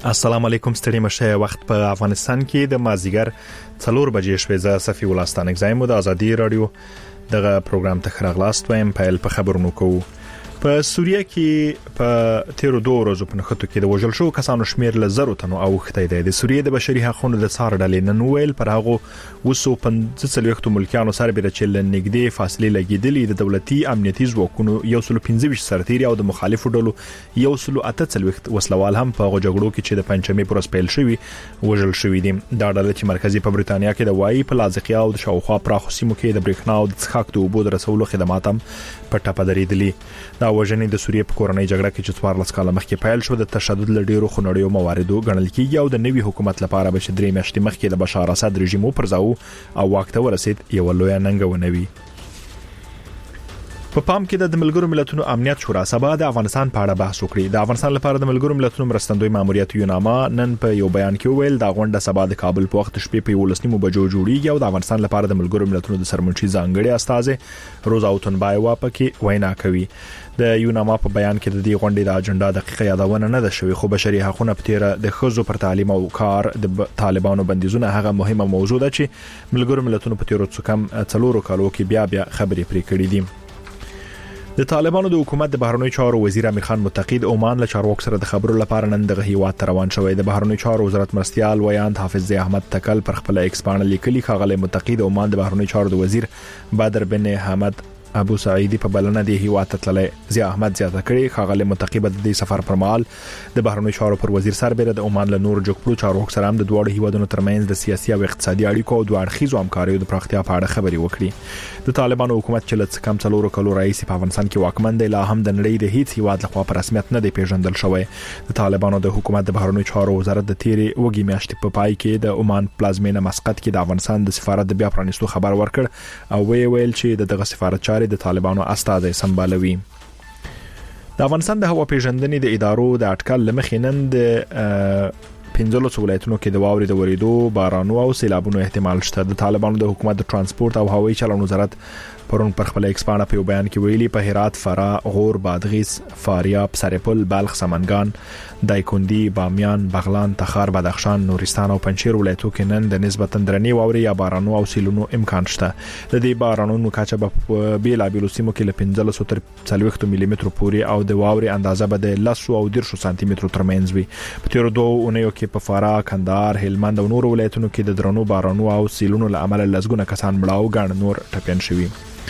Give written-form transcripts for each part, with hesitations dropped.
السلام علیکم ستړي مشه وخت په افغانستان کې د مازیګر 4 بجې شوې ز صفي ولستان اگزایم د ازادي رادیو دغه پروګرام ته خراغلاست وایم په خبرونو کوو په سوریه کې په 13 ورځو په نخښتو کې د وژل شو کسانو شمیر له 0 تنو اوخته دی د سوریه د بشري حقوقو د څار ډلې نن ویل پر هغه وسو 15 ملکیانو سره بیره چې لنګدې فاصله لګیدلې د دولتي امنیتي ځواکونو 115 سرتیري او د مخالفو ډلو 138 وسلوال هم په جګړو کې چې د پنځمې پر سپیل شوی وژل شوی دي دا ډله چې مرکزی په بریتانیا کې د وای په لازقیا او د شاوخوا پراخو سیمو کې د برېښنا او د څښاک د اوبو د رسولو خدمات هم په ټاپه درېدلې دا وژنې د سوریه په کورنۍ جګړه کې چې 14 کال مخکې پیل شو د تشدد لډیرو خنړیو مواردو غنل کېږي او د نوي حکومت لپاره به چې 3 میاشتې مخکې د بشار اسد رژیم پرځاو او واکته ورسید یو لوی ننګونه وی په پام کې د ملګرو ملتونو امنیت شورا سبا د افغانستان په اړه بحث وکړي د افغانستان لپاره د ملګرو ملتونو مرستندوی ماموریت یوناما نن په یو بیان کې ویل دا غونډه سبا د کابل په وخت شپې په 19 بجو جوړیږي او د افغانستان لپاره د ملګرو ملتونو د سرمنشي ځانګړي استاد روزا اوتنبایوا پکې وینا کوي د یوناما په بیان کې د دې غونډې د اجنډا دقیقه یادونه نه ده شوې خو بشري حقوقو په تیر د خزو پر تعلیم او کار د طالبانو بندیزونه هغه مهمه موضوع ده چې ملګرو ملتونو په تیر څو کم 4 کالو کې بیا خبرې پرې کړې دي د طالبانو د حکومت د بهرنیو چارو وزیر امیر خان متقید عمان له چارواکو سره د خبرو لپاره نن د هیواد روان شوی د بهرنیو چارو وزارت مرستيال ویاند حافظ احمد تکل پر خپل ایکس باندې لیکلي خغله متقید عمان د بهرنیو چارو د وزیر بدر بن حمد ابو سعیدی په بلنه د هیواد تللی ضیاء احمد زیاته کړي خغله متقید د سفر پر مهال د بهرنیو چارو پر وزیر سربېره د عمان له نور جوړو چارواکو سره هم د دوه هیوادونو ترمنځ د سیاسي او اقتصادي اړیکو او دوه اړخیزو همکاریو د پراختیا په اړه خبري وکړي د طالبانو حکومت چې لڅ کم 4 کلو رئیس په افغانستان کې واکمن دی لا هم د نړۍ د هیڅ هیواد لخوا په رسمیت نه دی پیژندل شوی د طالبانو د حکومت د بهرنیو چارو وزارت د تیری وګي میاشتې په پای کې د عمان پلازمینه مسقط کې د افغانستان د سفارت د بیا پرانیستو خبر ورکړ او ویل چې دغه سفارت چاري د طالبانو استاد سمبالوي د افغانستان د هوا پیژندنې د ادارو د اټکل لمخې نن د 15 ولایتونو کې د واورې د وریدو بارانو او سیلابونو احتمال شته د طالبانو د حکومت د ترانسپورت او هوایي چلون وزارت پرون پر خپل ایکسپانه په بیان کې ویلي په هرات فرا غور بادغیس فاریاب سرپل بلخ سمنګان دایکندي بامیان بغلان تخار بدخشان نورستان او پنځیر ولایتونو کې نن د نسبتا درنې واورې یا بارانو او سیلونو امکان شته د دې بارانونو کچه په بیلابیلو سیمو کې له 15 تر 40 ملي متر پورې او د واورې اندازه به د 10 او 10 سانتي متر ترمنځ وي په تیر 2 اونیو کې په فرا کندهار هلمند او نور ولایتونو کې د درنو بارانو او سیلونو له امله لزګونه کسان مړاو غاڼ نور ټپيان شوي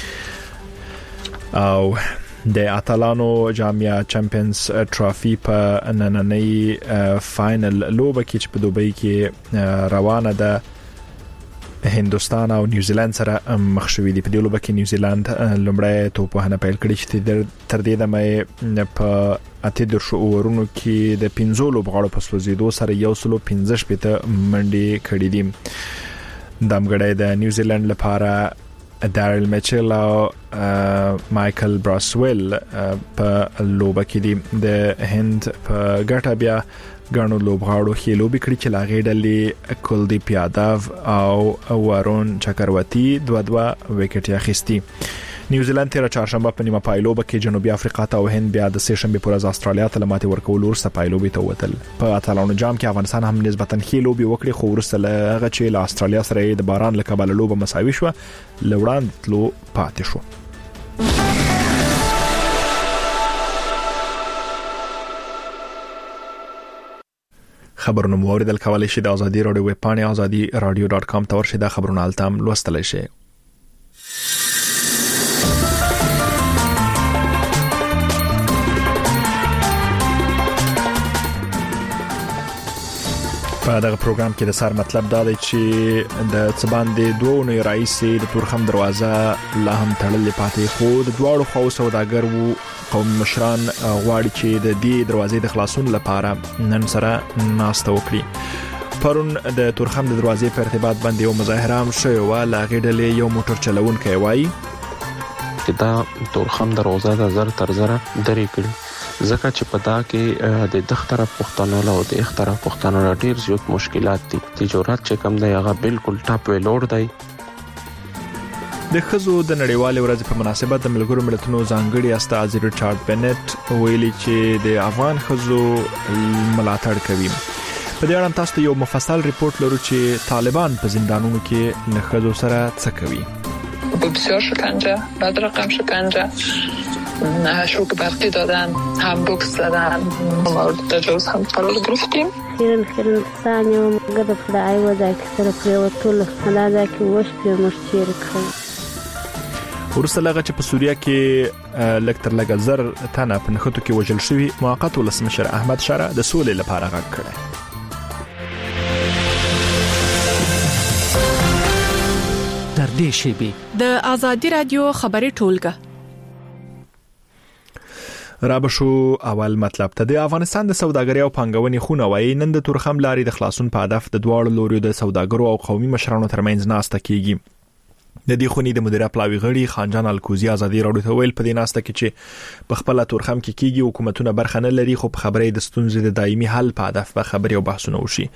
او د اتلانو جامعه چمپیونز ټرافي په نننۍ فائنل لوبه کې چې په دوبۍ کې روانه ده هندستان او نیوزیلند سره مخ شوي دي په دې لوبه کې نیوزیلند لومړی توپوهنه پیل کړې چې تر دې دمه په اته د شعورونو کې د 15 لوبغاړو په سوزیدو سره 115 منډي کړې دي دمګړی د نیوزیلند لپاره دارل میچل او مایکل براسویل په لوبه کې دي د هند په ګټه بیا غاڼو لوبغاړو خې لوبي کړی چې لاغې ډلې کلدیپ یاداو او وارون چکرورتی دوه وکټ اخیستي نیوزیلند تیر چهارشنبه په نیمه پایلوبه کې جنوبي افریقا ته او هند بیا د سه شنبه پر ورځ استرالیا ته لماتې ورکول ورسته پایلوبه ته وتل په اتلانو جام کې افغانستان هم نسبتا ښه لوبي وکړي خو ورسته هغه چې له استرالیا سره د باران له کبله لوبه مساوي شو لوړان تلو پاتې شو خبرونه مو اوریدل کولای شئ د ازادي رادیو ویب پاڼه azadi.radio.com ته ورشئ د خبرونو التام لوستلای شئ په دغه پروګرام کې د سر مطلب دا دی چې د څباندې دوه نوې رئیس د تورخم دروازه لا هم تړلې پاتې خو د دواړو خو سوداګر وو قوم مشران غواړي چې د دې دروازې د خلاصون لپاره نن سره ناسته وکړي پرون د تورخم د دروازې په ارتباط باندې یو مظاهره هم شوی و لاغې ډلې یو موټر چلونکی وایي چې دا تورخم دروازه د زر تر زره درې کړي ځکه چې پتا کې د دغه طرف پښتنو له او د اخ طرف پښتنو ډیر زیات مشکلات دي تجارت چې کم دی هغه بالکل ټاپ ویلوړ دی د خزو د نړیوالې ورځې په مناسبت د ملګرو ملتونو ځانګړي استاد ریچارډ بنټ ویلي چې د افغان خزو ملاتړ کوي په دې اړه تاسو ته یو مفصل ریپورت لرو چې طالبان په زندانونو کې له ښځو سره څه کوي. بسیار شکنجه، بعد رقم شکنجه، شوک برقی دادن، هم بوکس زدن، مورد تجاوز هم قرار گرفتیم. خیرن ثانیه و قدر فداعی و ذاکی طرف ریوتول مدا ذاکی وش پی مشتیر کړ. ورسته لغه چې په سوریه کې لکتر لګ زر تنه په نخټو کې وژل شوی موقت ولسمشر احمد شاه د سولې لپاره غږ کړی. در دې شیبي د آزادی رادیو خبري ټولګه رابشو اول مطلب ته د افغانستان د سوداګرۍ او پانګونې خونه وایي نن د تورخم لارې د خلاصون په هدف د دواړو لوريو د سوداګرو او قومي مشرانو ترمنځ ناسته کیږي. د دې خونې د مدیره پلاوی غړي خانجان الکوزی ازادي راډیو ته ویل په دې ناسته کې چې په خپل تورخم کې کیږي حکومتونه برخه نه لري خو په خبرې د ستونزې د دایمي حل په هدف به خبرې او بحثونه وشي.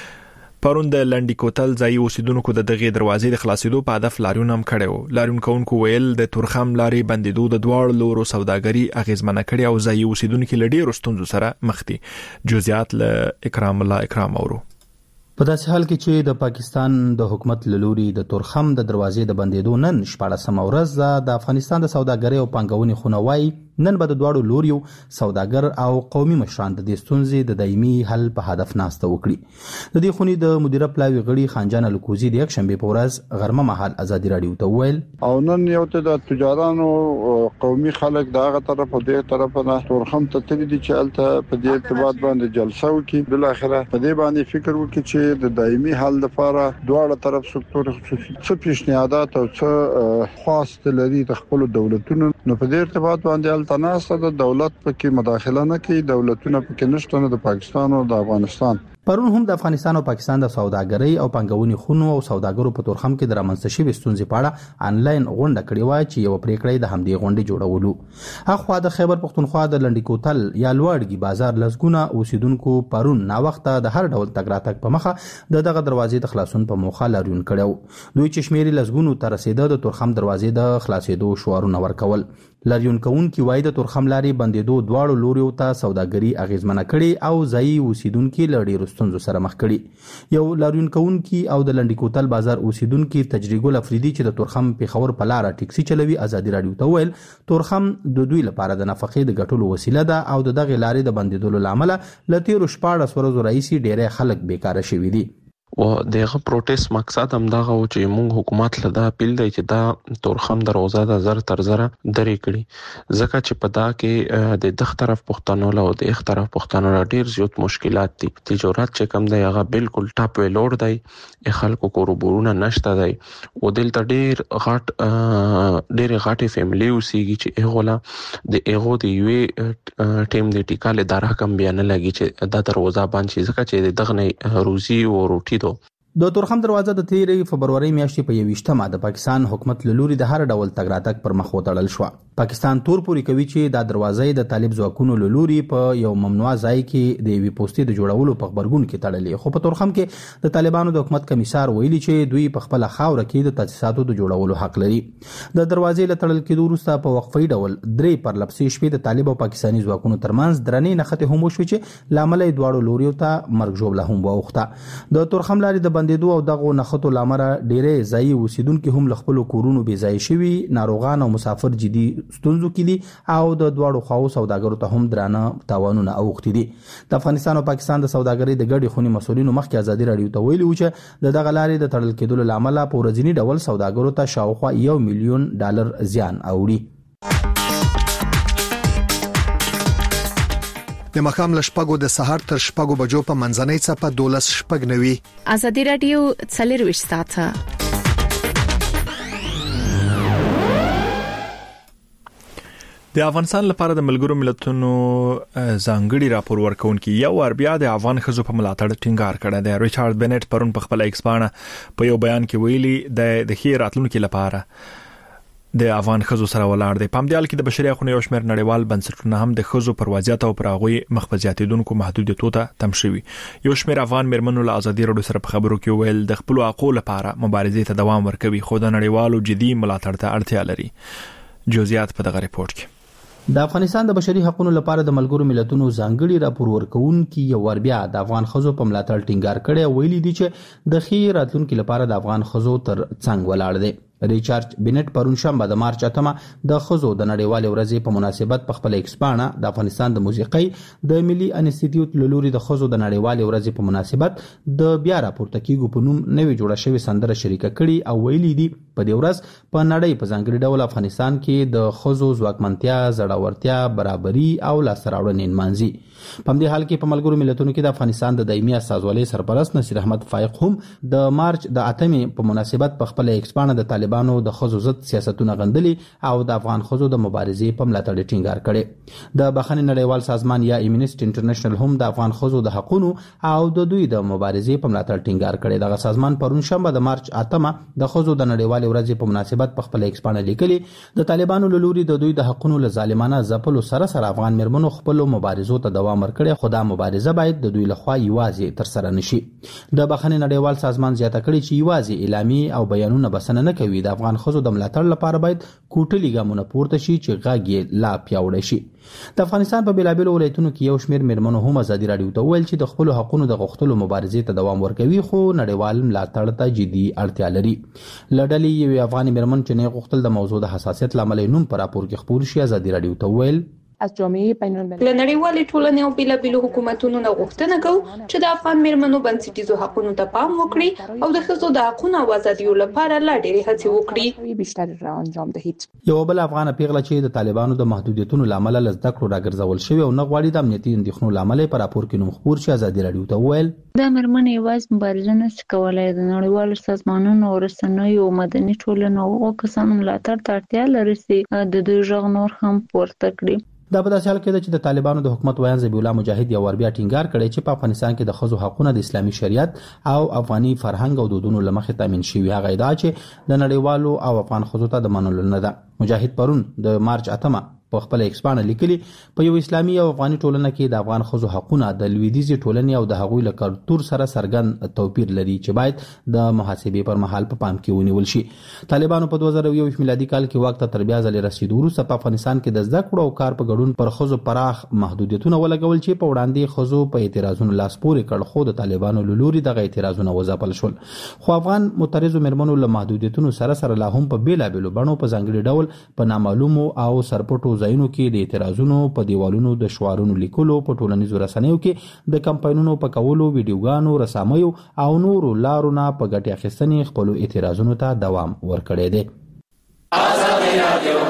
پرون د لنډی کوتل ځای اوسیدونکو د دغه دروازې د خلاصېدو په هدف لاریون هم کړو. لاریون کوونکو ویل د تورخم لارې بندیدو د دواړو لورو سوداګري اغیزمنه کړي او ځای اوسیدونکو لډیر ستونزو سره مخ دي. جزئیات له اکرام الله اکرام اورو. په داسې حال کې چې د پاکستان د حکومت لوري د تورخم د دروازې د بندیدو نن 14 ورځ د افغانستان د سوداګرۍ او پانګونې خونه وایي نن به د دواړو لوریو سوداګر او قومي مشران د دې ستونزې د دایمي حل په هدف ناسته وکړي. د دې خونې د مدیره پلاوی غړي خانجان الکوزی د یک شنبه په ورځ غرمه مهال ازادي راډیو ته ویل او نن یو ته د تجارانو قومي خلک دغه طرف او دغه طرف نه تورخم ته تللی دي چې الته په دې ارتباط باندې جلسه وکړي. بل اخره په دې باندې فکر وکړي چې د دایمي حل لپاره دواړه طرف سکتور څه پیشنهادات او څه خواست لري د خپل دولتونو. نو په دې ارتباط باندې تناسب د دولت پکې مداخله نه کوي، دولتونه پکې نشته، نه د پاکستان او د افغانستان. پرون هم د افغانستان او پاکستان د سوداګرۍ او پانګونې خونو او سوداګرو په تورخم کې د رامنځته شوې ستونزې په اړه انلاین غونډه کړې و چې یو پریکړه د همدې غونډې جوړولو. اخوا د خیبر پختونخوا د لنډی کوتل یا لوړګي بازار لسګونه اوسیدونکو پرون نا وخته د هر ډول تګ راتګ په مخه دغه دروازې د خلاصون په موخه لاریون کړو. دوی چې شمیرې لسګونو تر رسیده د تورخم دروازې د خلاصېدو شعارونه ورکول. لاریون کوونکي وایي د تورخم لارې بندیدو دواړو لوریو ته سوداګري اغیزمنه کړي او ځایي اوسیدونکو له ډېرو ستونزو سره مخ کړي. یو لاریون کوونکي او د لنډی کوتل بازار اوسیدونکو تجریګل افریدي چې د تورخم پیښور په لار ټیکسي چلوي ازادي راډیو ته ویل تورخم د دوی لپاره د نفقې د ګټلو وسیله ده او د دغه لارې د بندیدلو لامل ل تیرو 14 ورځو رئیسي ډېر خلک بیکاره شوي دي. و دغه پروتست مقصد هم دا و چې موږ حکومت له دا اپیل دی چې دا تورخم دروازه د زر تر زره درې کړي ځکه چې په دا کې د دغه طرف پښتنو له او د اخ طرف پښتنو له ډیر زیات مشکلات دي. تجارت چې کم دی هغه بالکل ټاپ ویلوړ دی، خلکو کاروبارونه نشته دی او دلته ډیر غاټي فیملی اوسېږي چې هغه د هغه د یوې ټیم د ټیکاله د رقم بیان لګي چې دا دروازه باندې ځکه چې دغه روزي او روټي د تورخم دروازه د 13 فبرवरी میاشتې په 21مه د پاکستان حکومت لوري د هر ډول تګ راتګ پر مخ وتړل شو. پاکستان تور پوری کوي چې دا دروازه د طالب ځواکونو لوري په یو ممنوع ځای کې د وی پوسټي د جوړولو په خبرګون کې تړلې. خو په تورخم کې د طالبانو د حکومت کمیسار ویلي چې دوی په خپل خاور کې د تاسیساتو د جوړولو حق لري. د دروازې له تړل کېدو وروسته په وقفي ډول درې پر لپسې شپې د طالب او پاکستاني ځواکونو ترمنځ درنې نښتې هم وشوي چې لامل دواړو لوريو ته مرګ ژوبله هم واوخته. د تورخم لارې د بندیدو او دغه نښتو لامل ډېرې ځایي اوسیدونکو هم له خپل کورونو بې ځای شوي، ناروغان او مسافر جدي ستونزو کې دي او د دواړو خواو سوداګرو ته هم درانه تاوانونه اوښتي دي. د افغانستان او پاکستان د سوداګرۍ د ګډې خونې مسولینو مخکې ازادي راډیو ته ویلي و چې دغه لارې د تړل کېدلو لامل په ورځنی ډول سوداګرو ته شاوخوا $1 مليون زیان اوړي. د مخام لشپګو د سحر تر شپګو بجو په منځنۍ صفه 12:09 ازادي راډیو 24 ساعته. د افغانستان لپاره د ملګرو ملتونو ځانګړي راپور ورکونکي یو اربیا د افغان خزو په ملاتړ ټینګار کړی دی. ریچارډ بنټ پرون په خپل ایکس باندې په یو بیان کې ویلي د خیر راتلونکو لپاره د افغان خزو سره ولاړ دی. په همدې حال کې د بشري حقوقو یو شمېر نړیوال بنسټونه هم د خزو پر وضعیت او پر هغوی مخ په زیاتېدونکو محدودیتونو ته تم شوي. یو شمېر افغان میرمنو له ازادي راډیو سره په خبرو کې ویل د خپل حقوقو لپاره مبارزې ته دوام ورکوي خو د نړیوالو جدي ملاتړ ته اړتیا لري. جزئیات په دغه ریپورت کې. د افغانستان د بشري حقوقو لپاره د ملګرو ملتونو ځانګړي راپور ورکونکي یو ور بیا د افغان خزو په ملاتړ ټینګار کړي ویلي دي چې د خیر راتلونکو لپاره د افغان خزو تر څنګ ولاړ دي. ریچارډ بینټ پرون شنبه د مارچ 8 د خزو د نړیوال ورځې په مناسبت په خپل ایکسپانه د افغانستان د موسیقي د ملي انسټیټیوټ لوري د خزو د نړیوال ورځې په مناسبت د بیا راپورته کیږي په نوم نوې جوړه شوی سندره شریکه کړي او ویلي دي په دې ورځ په نړۍ په ځانګړي ډول افغانستان کې د خزو ځواکمنتیا، زړورتیا، برابري او لاسراوړنې نمانځي. په دې حال کې په ملګرو ملتونو کې د افغانستان د دایمي استازولۍ سرپرست نصیر احمد فائق هم د مارچ د 8 په مناسبت په خپل ایکسپانه د طالبانو د خزو ضد سیاستونه غندلي او د افغان خزو د مبارزې په ملاتړ ټینګار کړي. د بخښنې نړیوال سازمان یا ایمنسټ انټرنیشنل هم د افغان خزو د حقوقو او د دوی د مبارزې په ملاتړ ټینګار کړي. دغه سازمان پرون شنبه د مارچ 8 د خزو د نړیوال ورځې په مناسبت په خپل ایکسپانه لیکلي د طالبانو لوري د دوی د حقوقو له ظالمانه ځپلو سره افغان مرمنو خپل مبارزو ته دوام ورکړي، خو دا مبارزه باید د دوی لخوا یوازې تر سره نشي. د بخښنې نړیوال سازمان زیاته کړي چې یوازې اعلامي او بیانونه بسنه نه کوي، د افغان خزو د ملاتړ لپاره باید کوټلي ګامونه پورته شي چې غږ یې لا پیاوړی شي. د افغانستان په بیلابیلو ولایتونو کې یو شمېر مرمنو هم ازادي راډیو ته ویل چې د خپل حقوقو د غوښتلو مبارزې ته دوام ورکوي، خو نړیوال ملاتړ ته جدي اړتیا لري. لړلې یو افغاني مرمن چې نه غوښتل د موضوع د حساسیت لامل نوم پر راپور کې خپور شي ازادي راډیو ته ویل از جامعه بین‌المللی له نړیوالې ټولنې او بیلابیلو حکومتونو نه غوښتنه کوو چې د افغان میرمنو بنسټیزو حقوقو ته پام وکړي او د ښځو د حقوقو او ازادیو لپاره لا ډېرې هڅې وکړي. بیشتر را انجام دهید. یو بل افغان پیغله چې د طالبانو د محدودیتونو لامل له زده کړو راګرځول شوی او نه غواړي د امنیتي اندېښنو لامل پر راپور کې نوم خپور شي ازادي راډیو ته ویل د مرمنې یوازې مبارزه نشي کولای، د نړیوالو سازمانونو او رسنیو او مدني ټولنو او کسانو ملاتړ ته اړتیا لري چې د دوی غږ نور هم پورته کړي. دا په داسې حال کې ده چې د طالبانو د حکومت ویان ذبیح الله مجاهد یو ور بیا ټینګار کړی چې په افغانستان کې د ښځو حقوقونه د اسلامي شریعت او افغاني فرهنګ او دودونو لمخې تامین شوي. هغه ادعا چې د نړیوالو او افغان ښځو ته د منلو نه ده. مجاهد پرون د مارچ 8 په خپل ایکسپانه لیکلي په یو اسلامي او افغاني ټولنه کې د افغان ښځو حقوقونه د لویدیځي ټولنې او د هغوی له کلتور سره څرګند توپیر لري چې باید د محاسبې پر مهال په پام کې ونیول شي. طالبانو په 2021 میلادي کال کې واک ته تر بیا ځلې رسیدو وروسته په افغانستان کې د زده کړو او کار په ګډون پر ښځو پراخ محدودیتونه ولګول چې په وړاندې ښځو په اعتراضونو لاس پورې کړ، خو د طالبانو له لوري دغه اعتراضونه وځپل شول. خو افغان معترضو مرمنو له محدودیتونو سره لا هم په بیلابیلو بڼو په ځانګړي ډول په نامعلومو او سرپټو ځایونو کې د اعتراضونو په دیوالونو د شعارونو لیکلو، په ټولنیزو رسنیو کې د کمپاینونو په کولو، ویډیوګانو، رسامیو او نورو لارو نه په ګټې اخیستنې خپل اعتراضونو ته دوام ورکړی دی. ازادي رادیو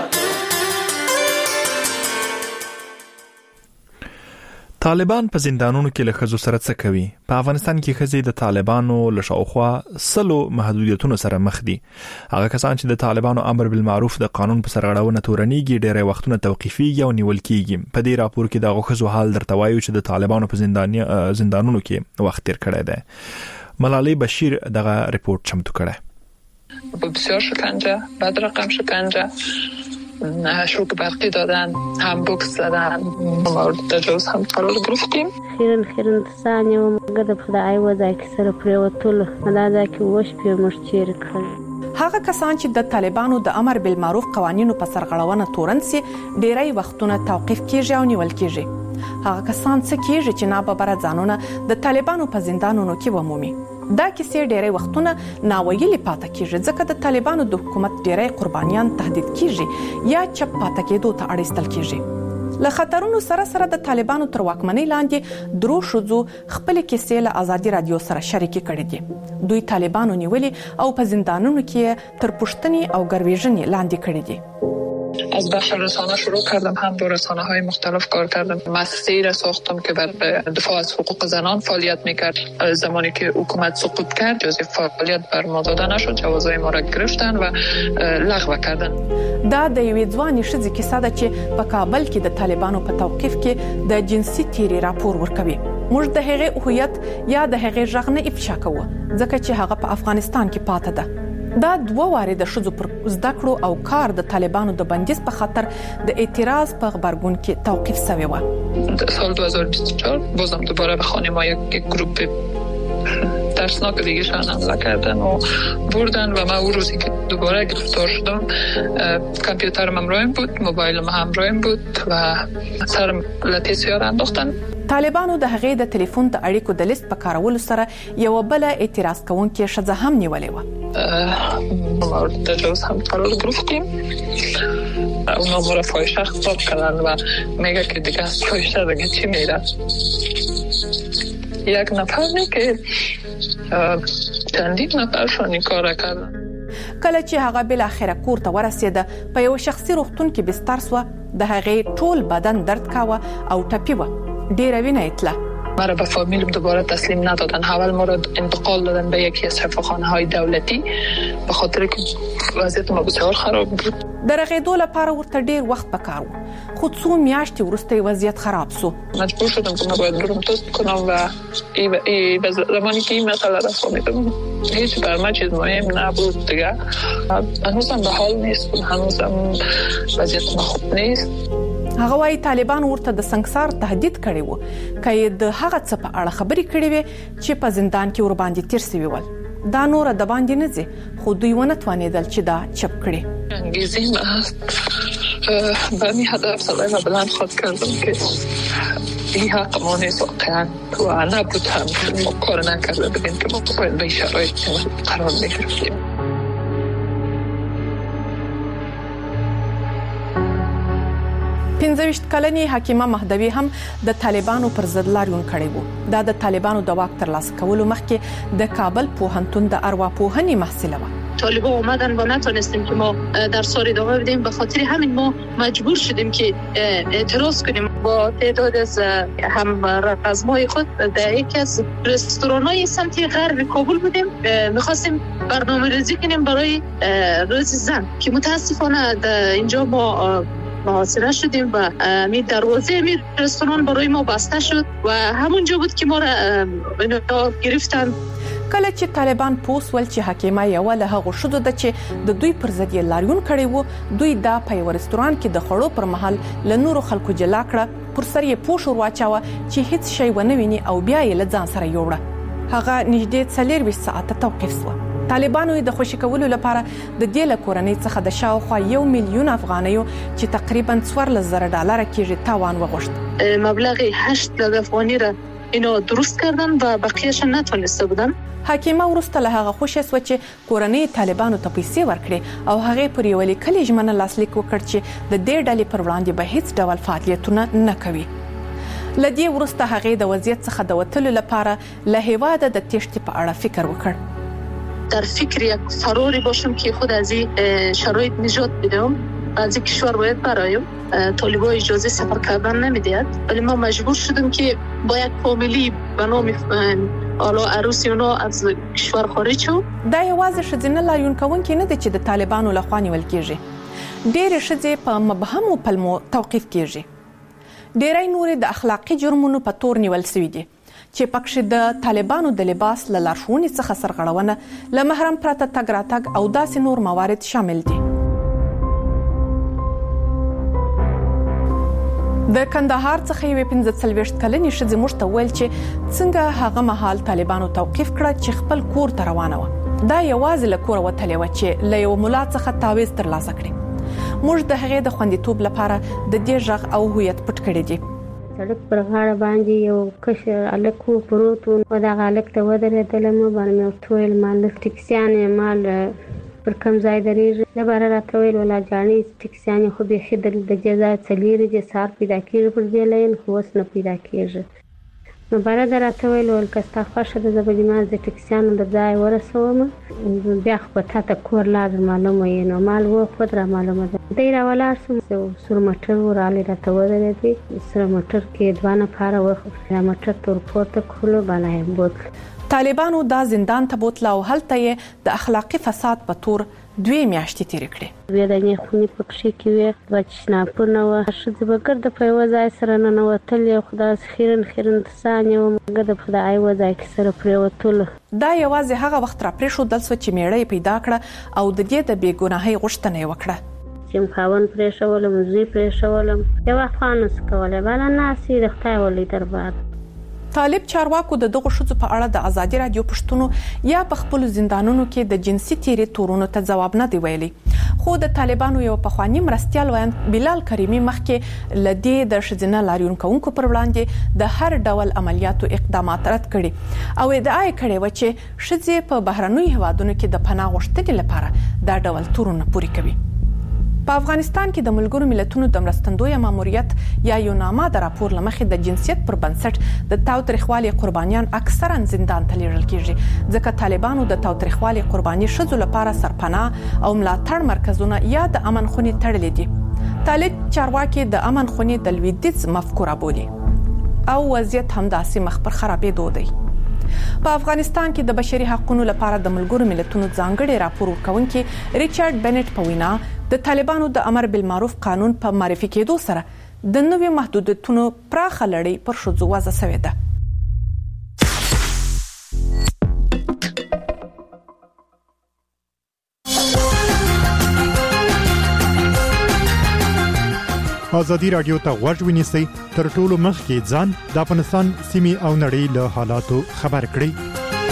طالبان په زندانونو کې له ښځو سره څه کوي؟ په افغانستان کې ښځې د طالبانو له شاوخوا 100 محدودیتونو سره مخ دي. هغه کسان چې د طالبانو امر بالمعروف د قانون په سرغړونه تورنيږي ډېری وختونه توقيفيږي او نیول کېږي. په دې راپور کې د ښځو حال درته وایو چې د طالبانو په زندانونو کې وخت تیر کړی دی. ملالۍ بشیر دغه ریپورت چمتو کړی. بسیار شکنجه، بد رقم شکنجه، شوک برقی دادن، هم بوکس زدن، مورد تجاوز هم قرار گرفتیم. خیرن ثانیه و مگه خدای وځي کې سره پریوتل مدا کې وش په مشچیر کړ. هغه کسان چې د طالبانو د امر بالمعروف قوانینو په سرغړونه تورنسي ډیری وختونه توقيف کیږي او نیول کیږي. هغه کسان څه کیږي چې ناببره ځانونه د طالبانو په زندانونو کې ومومي. دا کیسې ډیری وختونه ناویلي پاتې کیږي ځکه د طالبانو د حکومت ډیری قربانیان تهدید کیږي یا چپ پاتې کېدو ته اړ ایستل کیږي. له خطرونو سره د طالبانو تر واکمنۍ لاندې درو شذو خپل کیسې له ازادي رادیو سره شریک کړي دي. دوی طالبانو نیولي او په زندانونو کې تر پوښتنې او ګرویژنې لاندې کړي دي. از بخش رسانه شروع کردم، هم با رسانه‌های مختلف کار کردم. مؤسسه‌ای را ساختم که بر دفاع از حقوق زنان فعالیت می‌کرد. زمانی که حکومت سقوط کرد اجازه فعالیت بر ما داده نشد، جوازهای ما را گرفتن و لغو کردن. دا د یوې ځوانې ښځې کیسه ده چې په کابل کې د طالبانو په توقيف کې د جنسي تیری راپور ورکوي. موږ د هغې هویت یا د هغې ژغ نه افشا کوو ځکه چې هغه په افغانستان کې پاتې ده. دا 2 واره د شذو پر زده کړو او کار د طالبانو د بندیز په خاطر د اعتراض په خبرګون کې توقيف شوی و. سال 2024 بازم دوباره به خانه ما یک گروپ ترسناک دیگه‌شان حمله کردن و بردن و من اون روزی که دوباره گرفتار شدم کامپیوترم همراهم بود، موبایلم همراهم بود و سرم له سیار انداختن. طالبانو د هغې د ټلیفون د اړیکو د لیست په کارولو سره یو بل اعتراض کوونکې ښځه هم نیولې و. مورد تجاوز هم قرار گرفتیم. اونا ما را فاحشه خطاب کردن و میگه که دیگه از فاحشه دیگه چی میره. یک نفر که چندین نفرشان این کار کردن. کله چې هغه بل اخره کور ته ورسېده په یو شخصي روغتون کې بستر سو، د هغې ټول بدن درد کاوه او ټپي و، ډیره وینه ایتله. ما را به فامیلم دوباره تسلیم ندادن. اول ما را انتقال دادن به یکی از شفاخانه‌های دولتی به خاطر که وضعیت ما بسیار خراب بود. د رغېدو لپاره ورته ډیر وخت پکار و، خو څو میاشتې وروسته وضعیت خراب سو. مجبور شدم که من باید برم تست کنم و زمانی که این مسئله را فهمیدم هیچ بر من چیز مهم نبود دیگه. هنوزم به حال نیست، هنوزم وضعیت ما خوب نیست. هغه وايي طالبان ورته د سنگسار تهدید کړی وو که د هغه څه په اړه خبرې کړې وي چې په زندان کې ور باندې تیر سوي ول. دا نور د باندې نه ځي، خو دوی ونه توانېدل چې دا چپ کړي. انگیزه ما به این هدف صدای و بلند خود کردم که این حق ما نیست واقعا و نبود هم ما کار نکرده بودیم که ما باید به شرایط قرار بگرفتیم. 15 کلنې حکیمه مهدوی هم د طالبانو پر ضد لاریون کړی وو. دا د طالبانو د واک ترلاسه کولو مخکې د کابل پوهنتون د ارواپوهنې محصله و. طالبان اومدن و نتونستیم که ما در سال ادامه بدیم، به خاطر همین ما مجبور شدیم که اعتراض کنیم. با تعداد از هم رزمای خود در یکی از رستوران‌های سمت غرب کابل بودیم، می‌خواستیم برنامه‌ریزی کنیم برای روز زن که متاسفانه اینجا ما محاصره شدیم و می دروازه می رستوران برای ما بسته شد و همونجا بود که ما را گرفتن. کله چې طالبان پوسول چې حکیمه یو له هغه شودو د چې د دوی پر ضد لاريون کړي وو، دوی دا په یو رستوران کې د خړو پر محل له نورو خلکو جلا کړه، پر سر یې پوښ ورواچاوه چې هیڅ شی ونه ویني او بیا یې له ځان سره یوړه. هغه نږدې 24 ساعته توقيف شو. طالبانو د خوشی کولو لپاره د دې له کورنۍ څخه د شاوخوا 1 میلیون افغانیو چې تقریبا $14,000 کېږي تاوان وغوښت. مبلغ 8 لک افغانی را اینو درست کردن و بقیه‌اش نتونسته بودن. حکیمه ورسته له هغه خوشی سو چې کورنۍ طالبانو ته پیسې ورکړي او هغه پر یو لیکلي ژمنه لاسلیک وکړ چې د دې ډلې پر وړاندې به هیڅ ډول فعالیتونه نه کوي. لدی ورسته هغه د وضعیت څخه د وټلو لپاره له هیواده د تشتي په اړه فکر وکړ. در فکر یک فراری باشم که خود از این شرایط نجات بدم، از این کشور باید برایم. طالبان اجازه سفر کردن نمیدهد، ولی ما مجبور شدیم که با یک فامیلی به نام آلا عروسی اونا از کشور خارج شو. دا یوازې ښځینه لاریون کوونکي نه دي چې د طالبانو لخوا نیول کېږي. ډېرې ښځې په مبهمو پلمو توقیف کېږي. ډېری نورې د اخلاقي جرمونو په تور نیول سوي دي چې پکښې د طالبانو د لباس له لارښوونې څخه سرغړونه، له محرم پرته تګ راتګ او داسې نور موارد شامل دي. د کندهار څخه یو 45 کلنې ښځې موږ ته ویل چې څنګه هغه مهال طالبانو توقیف کړه چې خپل کور ته روانه و. دا یوازې له کوره وتلې و چې له یو مولا څخه تعویض ترلاسه کړي. موږ د هغې د خوندیتوب لپاره د دې غږ او هویت پټ کړی دی. سړک پر غاړه باندې یو کشر الک و پروت و دا الک ته ودرېدلم، باندې مې ورته ویل مال ټکسیانې مال پر کوم ځای درېږي. لباره راته ویل ولا جانې ټکسیانې خو بیخي د جزا څلېرې چې سهار پیدا کېږي پر دې لین، خو اوس نه پیدا کېږي. نو باره ده راته ویل که ستا خوښه ده زه به دې ما د ټکسیانو د ځای ورسوم، بیا خو به تا ته کور لار معلومه یې. نو مال و خود را معلومه ده. دی را ولاړ شوم، سور موټر ورالې راته ودرېدې. سره موټر کې 2 نفره وه، دا موټر ته ورپورته کړلو، بالا یې بوتلو. طالبانو دا زندان ته بوتله او هلته یې د اخلاقي فساد په تور 2 میاشتې تیرې کړې. ودانې خونې پکښې کې وې، 2 چشناپونه وه، ښځې به ګرده په یوه ځای سره ننوتلې، خو داسې خیرن ترسانې وم، ګرده په د یوه ځای کې سره پرېوتلو. دا یوازې هغه وخت را پرېښودل سوه چې میړه یې پیدا کړه او د دې د بېګناهۍ غوښتنه یې وکړه. چې خاوند پرېښولم، زوی پرېښولم، یو افغان نسو کولی، بله ناست د خدای ولي دربار. طالب چارواکو دغه شوڅ په اړه د ازادي رادیو پښتونو یا په خپل زندانونو کې د جنسي تیری تورونو ته جواب نه دی ویلي. خو د طالبانو یو پخوانی مرستيال وایي بلال کریمی مخکې لدی د شذنه لاریون کوونکو پر وړاندې د هر ډول عملیاتو اقدامات رد کړي او ادعا کړې و چې شذې په بهرنوي هوادونو کې د پناه غوښتنې لپاره دا ډول تورونه پوری کوي. په افغانستان کې د ملګرو ملتونو د مرستندوی ماموریت یا یوناما د راپور لمخې د جنسیت پر بنسټ د تاوتریخوالي قربانیان اکثرا زندان ته لیږل کیږي ځکه طالبانو د تاوتریخوالي قرباني شذو لپاره سرپناه او ملاتړ مرکزونه یا د امن خونې تړلې دي. طالب چارواکي د امن خونې د لویدیځ مفکوره بولي او وضعیت همداسې مخ پر خرابېدو دی. په افغانستان کې د بشري حقوقو لپاره د ملګرو ملتونو ځانګړي راپور ورکونکي ریچارډ بنټ په وینا د طالبانو د امر بالمعروف قانون په معرفي کېدو سره د نوې محدودیتونو پراخه لړۍ پر شذو وضع شوې ده. ازادي رادیو ته غوږ ونیسئ تر ټولو مخکې ځان د افغانستان سیمې او نړۍ له حالاتو خبر کړئ.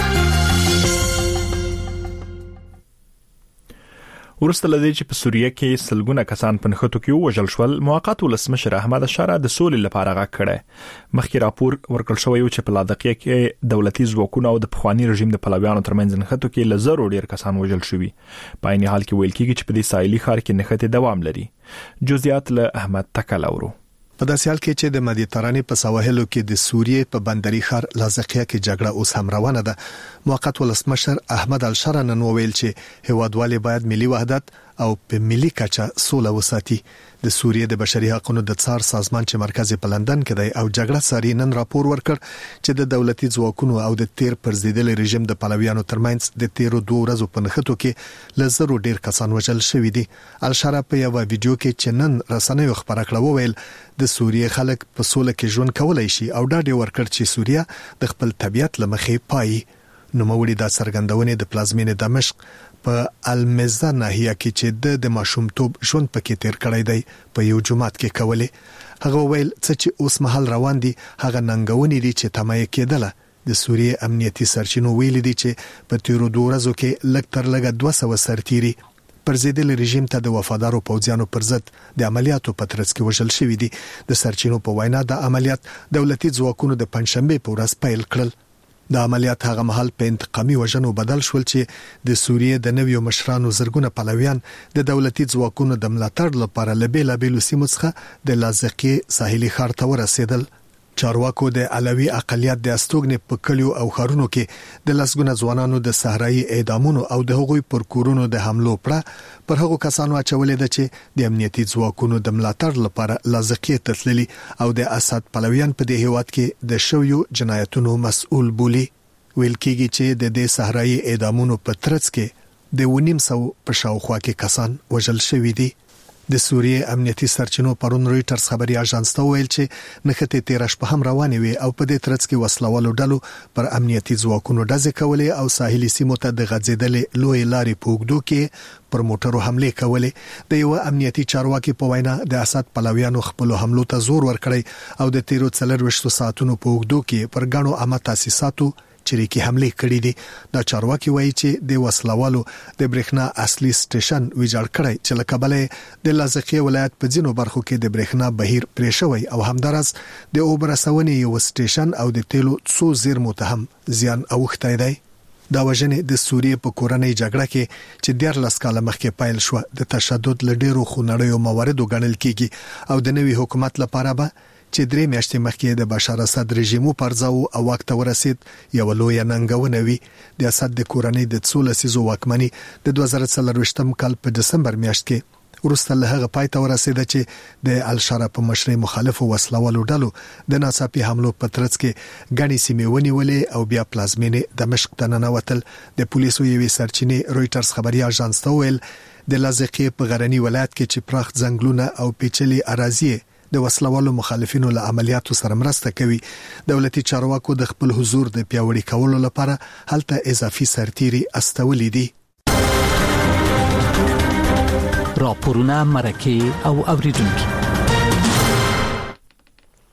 ورسته لدی چې په سوریه کې سلګونه کسان په نښتو کې وژل شول، موقت ولسمشر احمد شاه د سولې لپاره غږ کړی. مخکې راپور ورکړل شوی و چې په لادقیه کې دولتي ځواکونه او د پخوانی رژیم د پلویانو ترمنځ نښتو کې لزر ډیر کسان وژل شوي. په عین حال کې ویل کېږي چې په دې ساحلي ښار کې نښتې دوام لري. جزئیات له احمد تکلاورو. په داسې حال کې چې د مدیترانې په سواحلو کې د سوریې په بندري ښار لازقیه کې جګړه اوس هم روانه ده. موقت ولسمشر احمد الشرا نن ویل چې هیوادوالي باید ملي وحدت او په ملي کچه سوله وساتي. د سوریې د بشري حقوقو د څار سازمان چې مرکز په لندن کې دی او جګړه ساري نن راپور ورکړ چې د دولتي ځواکونو او د تیر پر ضد رژیم د پلویانو ترمنځ د تیرو 2 ورځو په نښتو کې لزر ډیر کسان وژل شوي دي. الشرا په یو ویډیو کې چې نن رسنیو خبره کړه وویل د سوریې خلک په سوله کې ژوند کولای شي او ډاډ ورکړ چې سوریه د خپل طبيعت لمخې پای. نو موړي د څرګندونې د پلازمینې دمشق په المزه ناحیه کې چې د ماشومتوب ژوند پکې تیر کړی دی په یو جماعت کې کوله. هغه ویل چې اوس مهال روان دي هغه ننګونې دي چې تمایه کېدله. د سوریې امنیتي سرچینو ویل دي چې په تیرو 2 ورځو کې لږ تر لږه 200 سرتيري پر ضد رژیم ته د وفادارو پوځیانو پر ضد د عملیاتو په ترڅ کې وژل شوی دي. د سرچینو په وینا د عملیات دولتي ځواکونو د پنځشنبه په ورځ پیل کړل. د عملیات هغه محل په انتقامي وژنو بدل شول چې د سوریې د نویو مشرانو زرګونه پلویان د دولتي ځواکونو د ملاتړ لپاره لبیلا بیلو سیمو څخه د لازقیه ساحلي ښار ته ورسېدل. چارواکو د علوي اقلیت د استوګنې په کلیو او ښارونو کې د لسګونه ځوانانو د صحرایي اعدامونو او د هغوی پر کورونو د حملو پر هغو کسانو اچولې ده چې د امنیتي ځواکونو د ملاتړ لپاره لازقیه تتللي او د اسد پلویان په دې هیواد کې د شویو جنایتونو مسؤل بولی. ویل کېږي چې د دې صحرایي اعدامونو په ترڅ کې د 900 په شاوخوا کې کسان وژل شوي دي. د سوریې امنیتي سرچینو پرون رويټرز خبري اژانس ته ویل چې نښتې 13 شپه هم روانې وي او په دې ترڅ کې وسلوالو ډلو پر امنیتي ځواکونو ډزې کولې او ساحلي سیمو ته د غځېدلې لوی لارې په اوږدو کې پر موټرو حمله کولې. د یو امنیتي چارواکي په وینا د اسد پلویانو خپل حملو ته زور ورکړی او د تیرو 24 ساعتونو په اوږدو کې پر غاڼو عامه تاسیساتو چریکي حمله کړې دي. دا چارواکي وایي چې د وسلوالو د برېښنا اصلي سټیشن ویجاړ کړی چې لکبلې د لازقیه ولایت په ځینو برخو کې د برېښنا بهیر پرې شوی او همدارس د اوبرسونې یو سټیشن او د تیلو څو زیرمو ته هم زیان اوښتی دی. دا وژنې د سوریې په کورنۍ جګړه کې چې 14 کاله مخکې پیل شو د تشدد لډیرو خونړیو مواردو ګڼل کیږي او د نوي حکومت لپاره به چې 3 میاشتې مخکې د بشار اسد رژیم پرځاو او وخت ورسید یو لوی ننګونه وی. د اسد د کورنۍ د 13 واکمنۍ د 2023 کال په دسمبر میاشت کې ورسته له هغه پای ته ورسېده چې د الشرا په مشرۍ مخالفو وسلوالو ډلو د ناڅاپي حملو په ترڅ کې غني سیمې ونیولې او بیا پلازمینې دمشق ته ننوتل. د پولیسو یوې سرچینې رويټرز خبري اژانس ته ویل د لازقیه په غرنی ولایت کې چې پراخ ځنګلونه او پیچلي اراضي د وسلوالو مخالفینو له عملیاتو سره مرسته کوي. دولتي چارواکو د خپل حضور د پیاوړي کولو لپاره هلته اضافي سرتيري استولې دي. راپورونه مرکه او اوریدونکو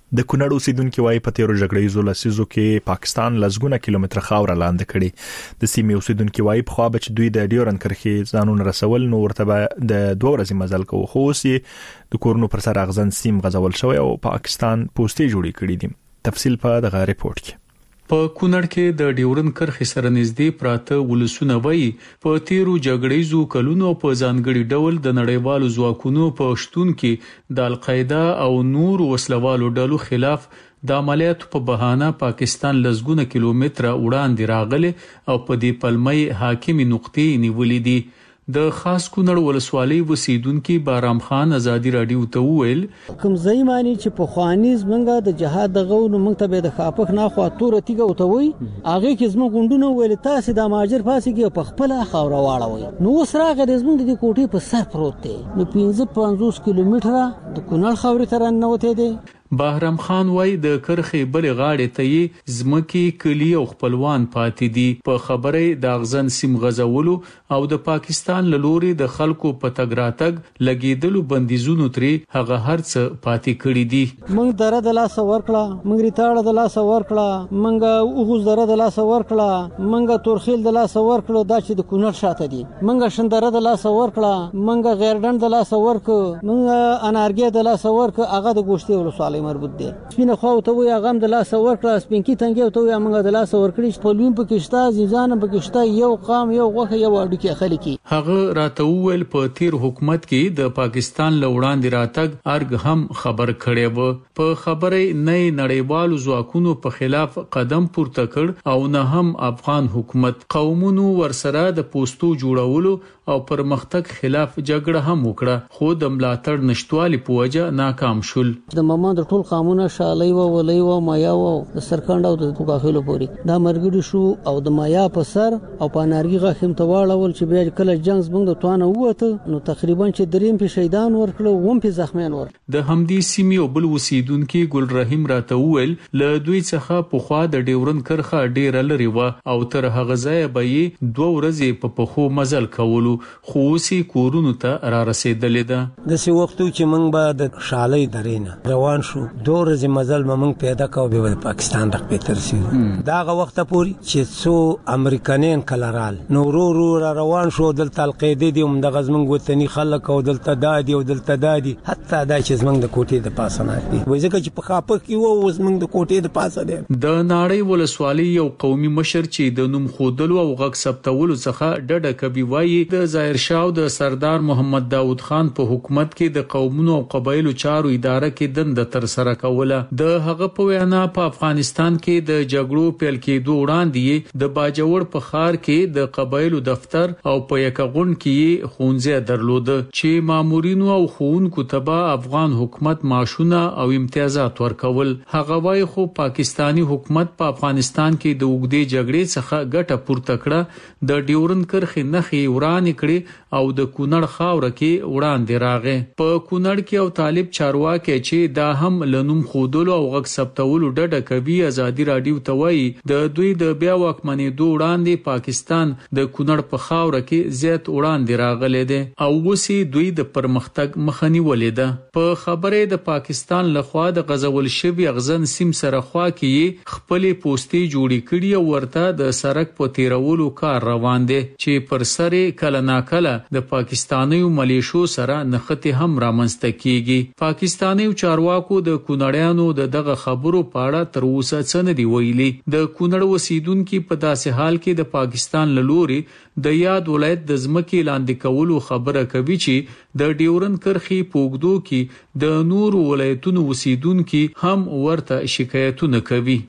د کونړ اوسیدونکو وايي په تیرو جګړې لسیزو کې پاکستان لزګونه کیلومتر خاور لاندې کړي. د سیمې اوسیدونکو وايي په خوا بچ دوی د ډیورن کرښې ځانون رسول نو ورته د 2 ورځې مزل کوي خو سي د کورونو پر سر اغزن سیم غزول شوی او پاکستان پوسټي جوړی کړی دي. تفصیل په دغه ریپورت کې. په کونړ کې د ډیورن کرښې سره نږدې پراته ولسونه وایي په تیرو جګړې کلونو په ځانګړي ډول د نړیوالو ځواکونو په شتون کې د القاعده او نور وسلوالو ډلو خلاف د عملیاتو په بهانه پاکستان لزګونه کیلومتره وړاندې راغلي او په دې پلمې حاکمي نقطې نیولې دي. د خاص کونړ ولسوالۍ وسیدونکو بارام خان ازادي رادیو ته وویل کوم ځای مانی چې په خوانیز منګه د جهاد د غونو منګ ته به د خاپخ نه خو تور تیګه وتوي هغه کې زمو غوندونه ویل تاسو د ماجر پاسې کې په خپل خاور واړوي نو سراغه د زمو د کوټې په سر پروت دی نو 50 کیلومتره د کونړ خاورې تر نه وته دی. بهرام خان وای د کرخې بل غاړې ته زمکی کلی او خپلوان پاتې دي په خبره د اغزن سیم غزولو او د پاکستان لوري د خلکو په تګراتګ لګیدلو بندیزونو ترې هغه هرڅ پاتې کړی دي. موږ دره د لاس ورکړه موږ ریتاړه د لاس ورکړه موږ اوغوز دره د لاس ورکړه موږ تورخیل د لاس ورکړه دا چې د کونړ شاته دي موږ شندره د لاس ورکړه موږ غیردن د لاس ورکړه موږ انارګي د لاس ورکړه هغه د ګوشتي ولسوالۍ مربوط دي. سپینه خو ته وي هغه د لاس ورکړه سپینکی تنګي ته وي موږ د لاس ورکړي په لویم په کېشتا ځان په کېشتا یو قام یو غوخه یو اډکی خلکی. هغه راته ویل په تیر حکومت کې د پاکستان لوړاندې راتګ ارګ هم خبر کړي وو په خبره نه نړیوالو ځواکونو په خلاف قدم پورته کړ او نه هم افغان حکومت قومونو ورسره د پوسټو جوړولو او پرمختګ خلاف جګړه هم وکړه خو د ملاتړ نشټوالي په وجه ناکام شول. د مامان د ټول قانون شالای و ولای و مایا و د سرکانډ او د کوکاخلو پوری دا مرګړي شو او د مایا په سر او په نارګي غخم ته واړول چې بیا کله جنگ زمنګ د توانه وته نو تقریبا چې دریم په شهیدان ورکړو ووم په زخمیان ور. د همدی سیمې او بل وسیدونکو ګل رحیم راته ویل له دوی څخه په خوا د ډیورن کرخه ډیر لري و او تر هغه ځای به 2 ورځې په پخو مزل کولو خو سي کورونو ته را رسیدلې ده. د سی وختو چې موږ به د شالای درینه روان شو 2 ورځې مزل موږ پیدا کوو به پاکستان د پیتر سي داغه وخت پوري چې څو امریکایان کلرال نو ورو را روان شو دلته القاعده دي هم د غزمنګ وطني خلک او دلته دادي او دلته دادي حتی دا چې زمنګ د کوټې د پاسه نه دي وایي چې په خاپه کې وو زمنګ د کوټې د پاسه دي. د ناړۍ ولسوالۍ یو قومي مشر چې د نوم خودلو او غږ ثبتولو څخه ډډه کوي وایي د ظاهر شاه او د سردار محمد داود خان په حکومت کې د قومونو او قبایلو چارو اداره کې دند تر سره کوله. د هغه په وینا په افغانستان کې د جګړو پیل کېدو وړاندې د باجوړ په خار کې د قبایلو دفتر او په یکغون کې خونځه درلود چې مامورینو او خونکو تبا افغان حکومت معاشونه او امتیازات ورکول. هغه وایي خو پاکستانی حکومت په افغانستان کې د وګړي جګړې څخه ګټه پورته کړه د ډیورن کرښې نخې وران کړي او د کونړ خاور کې وړاندې راغې. په کونړ کې او طالب چارواکي چې دا هم لنوم خودلو او غږ ثبتولو ډډه کوي ازادي رادیو ته وایي د دوی د بیا واکمنېدو وړاندې پاکستان د کونړ په خاور کې زیات وړاندې راغلی دی او وسی دوی د پرمختګ مخنی ولید. په خبره د پاکستان لخوا د غزول شوی اغزن سیم سره خوا کې خپل پوسټي جوړی کړي او ورته د سرک په تیرولو کار روان دی چې پر سره کله ناکله د پاکستاني ملیشو سره نخته هم رامنځته کیږي. پاکستاني چارواکو د کونړیانو دغه خبرو پاړه تر اوسه څه نه دی ویلي. د کونړ وسیدونکو په داسې حال کې د پاکستان لوري د یاد ولایت د ځمکې لاندې کولو خبره کوي چې د ډیورن کرخي پوګدو کې د نور ولایتونو وسیدونکو هم ورته شکایتونه کوي.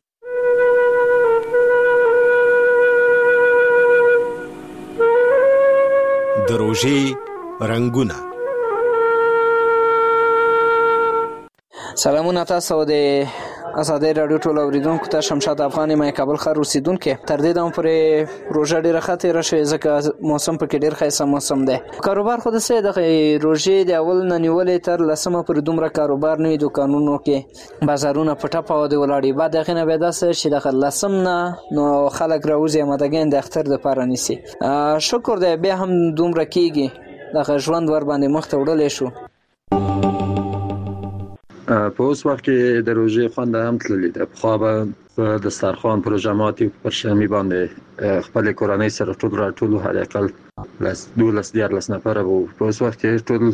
د روژې رنگونه. سلامونه تاسو د ازادي رادیو ټول اوریدونکو ته شمشاد افغاني مې کابل ښار اوسیدونکو تر دې دوم پرې روژه ډیره خاطر راشه ځکه موسم پکې ډیر ښه موسم دی. کاروبار خو د سه د روژې د اول نه نیولې تر لسمه پر دومره کاروبار نه دکانونو کې بازارونه پټه پاو دی ولاړی بعد دغه نه بيد چې د لسم نه نو خلک راوځي مدګین د اختر د پاره نيسي. شکر دی بیا هم دومره کیږي د ژوند ور باندې مخ ته وړلې شو. په اوس وخت کې د روژې خوند هم تللی ده. خو به په دسترخوان پروژه ماتي پر شمې باندې خپل کورنۍ سره ټول حداقل 12-14 نفر وو. په اوس وخت کې ټول